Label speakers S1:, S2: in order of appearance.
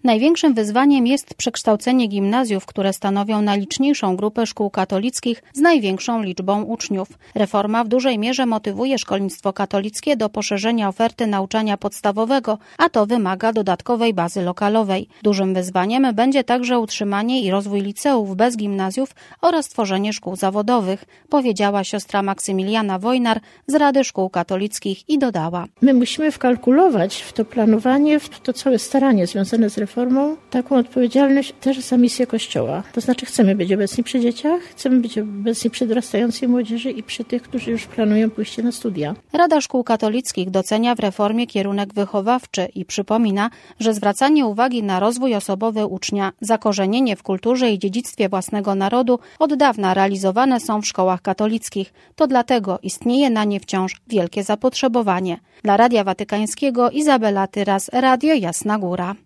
S1: Największym wyzwaniem jest przekształcenie gimnazjów, które stanowią najliczniejszą grupę szkół katolickich z największą liczbą uczniów. Reforma w dużej mierze motywuje szkolnictwo katolickie do poszerzenia oferty nauczania podstawowego, a to wymaga dodatkowej bazy lokalowej. Dużym wyzwaniem będzie także utrzymanie i rozwój liceów bez gimnazjów oraz tworzenie szkół zawodowych, powiedziała siostra Maksymiliana Wojnar z Rady Szkół Katolickich i dodała.
S2: My musimy wkalkulować w to planowanie, w to całe staranie związane z reformą, taką odpowiedzialność też za misję Kościoła. To znaczy chcemy być obecni przy dzieciach, chcemy być obecni przy dorastającej młodzieży i przy tych, którzy już planują pójście na studia.
S1: Rada Szkół Katolickich docenia w reformie kierunek wychowawczy i przypomina, że zwracanie uwagi na rozwój osobowy ucznia, zakorzenienie w kulturze i dziedzictwie własnego narodu od dawna realizowane są w szkołach katolickich. To dlatego istnieje na nie wciąż wielkie zapotrzebowanie. Dla Radia Watykańskiego Izabela Tyras, Radio Jasna Góra.